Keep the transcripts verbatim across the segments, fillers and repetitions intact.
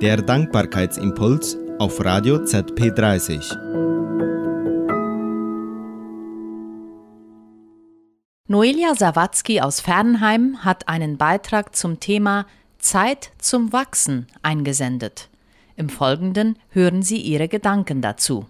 Der Dankbarkeitsimpuls auf Radio Z P dreißig. Noelia Sawatzki aus Fernheim hat einen Beitrag zum Thema Zeit zum Wachsen eingesendet. Im Folgenden hören Sie ihre Gedanken dazu.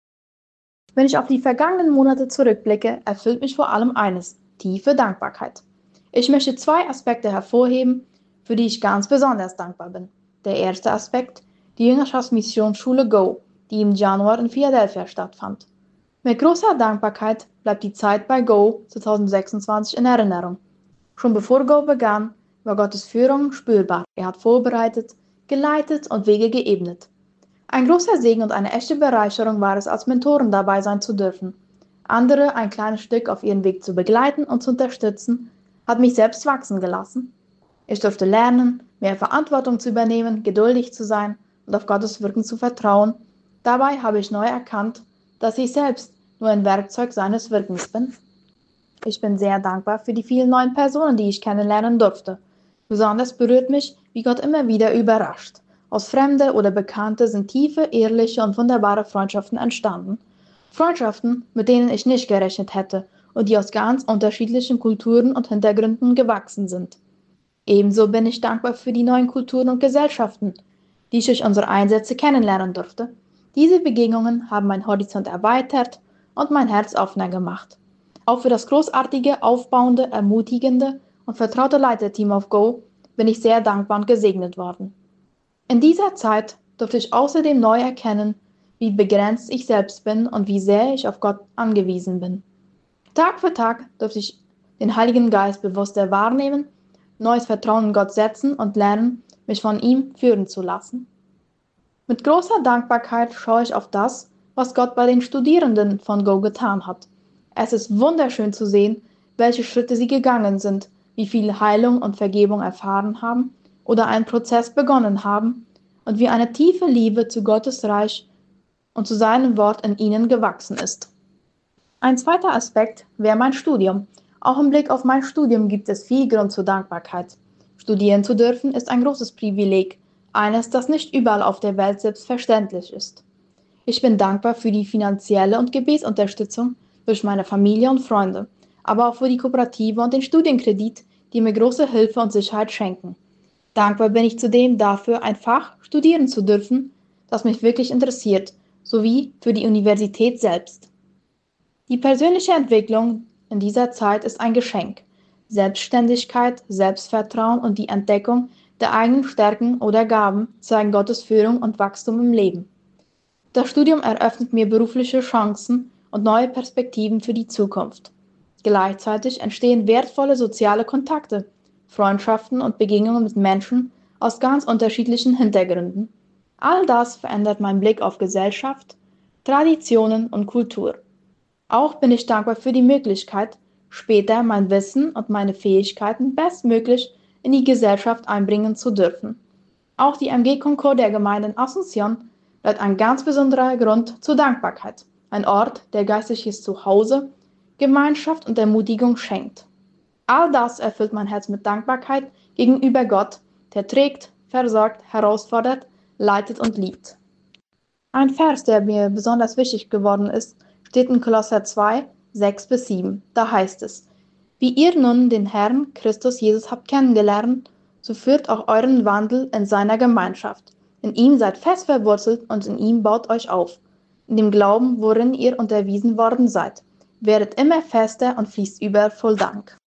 Wenn ich auf die vergangenen Monate zurückblicke, erfüllt mich vor allem eines: tiefe Dankbarkeit. Ich möchte zwei Aspekte hervorheben, für die ich ganz besonders dankbar bin. Der erste Aspekt: die Jüngerschaftsmissionsschule Go, die im Januar in Philadelphia stattfand. Mit großer Dankbarkeit bleibt die Zeit bei Go zwanzig sechsundzwanzig in Erinnerung. Schon bevor Go begann, war Gottes Führung spürbar. Er hat vorbereitet, geleitet und Wege geebnet. Ein großer Segen und eine echte Bereicherung war es, als Mentoren dabei sein zu dürfen. Andere ein kleines Stück auf ihren Weg zu begleiten und zu unterstützen, hat mich selbst wachsen gelassen. Ich durfte lernen, mehr Verantwortung zu übernehmen, geduldig zu sein und auf Gottes Wirken zu vertrauen. Dabei habe ich neu erkannt, dass ich selbst nur ein Werkzeug seines Wirkens bin. Ich bin sehr dankbar für die vielen neuen Personen, die ich kennenlernen durfte. Besonders berührt mich, wie Gott immer wieder überrascht. Aus Fremde oder Bekannte sind tiefe, ehrliche und wunderbare Freundschaften entstanden. Freundschaften, mit denen ich nicht gerechnet hätte und die aus ganz unterschiedlichen Kulturen und Hintergründen gewachsen sind. Ebenso bin ich dankbar für die neuen Kulturen und Gesellschaften, die ich durch unsere Einsätze kennenlernen durfte. Diese Begegnungen haben meinen Horizont erweitert und mein Herz offener gemacht. Auch für das großartige, aufbauende, ermutigende und vertraute Leiterteam auf Go bin ich sehr dankbar und gesegnet worden. In dieser Zeit durfte ich außerdem neu erkennen, wie begrenzt ich selbst bin und wie sehr ich auf Gott angewiesen bin. Tag für Tag durfte ich den Heiligen Geist bewusster wahrnehmen, neues Vertrauen in Gott setzen und lernen, mich von ihm führen zu lassen. Mit großer Dankbarkeit schaue ich auf das, was Gott bei den Studierenden von Go getan hat. Es ist wunderschön zu sehen, welche Schritte sie gegangen sind, wie viel Heilung und Vergebung erfahren haben oder einen Prozess begonnen haben und wie eine tiefe Liebe zu Gottes Reich und zu seinem Wort in ihnen gewachsen ist. Ein zweiter Aspekt wäre mein Studium. Auch im Blick auf mein Studium gibt es viel Grund zur Dankbarkeit. Studieren zu dürfen ist ein großes Privileg, eines, das nicht überall auf der Welt selbstverständlich ist. Ich bin dankbar für die finanzielle und Gebetsunterstützung durch meine Familie und Freunde, aber auch für die Kooperative und den Studienkredit, die mir große Hilfe und Sicherheit schenken. Dankbar bin ich zudem dafür, ein Fach studieren zu dürfen, das mich wirklich interessiert, sowie für die Universität selbst. Die persönliche Entwicklung in dieser Zeit ist ein Geschenk. Selbstständigkeit, Selbstvertrauen und die Entdeckung der eigenen Stärken oder Gaben zeigen Gottes Führung und Wachstum im Leben. Das Studium eröffnet mir berufliche Chancen und neue Perspektiven für die Zukunft. Gleichzeitig entstehen wertvolle soziale Kontakte, Freundschaften und Begegnungen mit Menschen aus ganz unterschiedlichen Hintergründen. All das verändert meinen Blick auf Gesellschaft, Traditionen und Kultur. Auch bin ich dankbar für die Möglichkeit, später mein Wissen und meine Fähigkeiten bestmöglich in die Gesellschaft einbringen zu dürfen. Auch die M G Concord der Gemeinde in Asunción bleibt ein ganz besonderer Grund zur Dankbarkeit. Ein Ort, der geistliches Zuhause, Gemeinschaft und Ermutigung schenkt. All das erfüllt mein Herz mit Dankbarkeit gegenüber Gott, der trägt, versorgt, herausfordert, leitet und liebt. Ein Vers, der mir besonders wichtig geworden ist, steht in Kolosser zwei, sechs bis sieben. Da heißt es: Wie ihr nun den Herrn Christus Jesus habt kennengelernt, so führt auch euren Wandel in seiner Gemeinschaft. In ihm seid fest verwurzelt und in ihm baut euch auf. In dem Glauben, worin ihr unterwiesen worden seid. Werdet immer fester und fließt über voll Dank.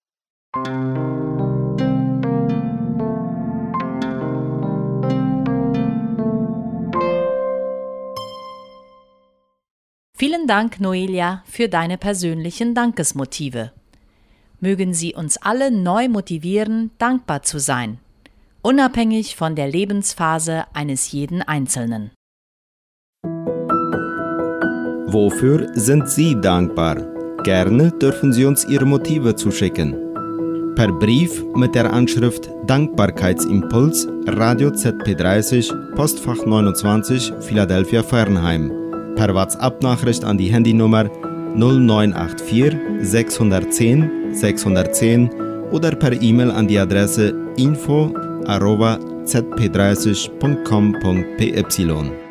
Vielen Dank, Noelia, für deine persönlichen Dankesmotive. Mögen sie uns alle neu motivieren, dankbar zu sein, unabhängig von der Lebensphase eines jeden Einzelnen. Wofür sind Sie dankbar? Gerne dürfen Sie uns Ihre Motive zuschicken. Per Brief mit der Anschrift Dankbarkeitsimpuls, Radio Z P dreißig, Postfach neunundzwanzig, Philadelphia Fernheim. Per WhatsApp-Nachricht an die Handynummer null neun acht vier sechs eins null sechs eins null oder per E-Mail an die Adresse info arroba z p dreißig punkt com punkt p y.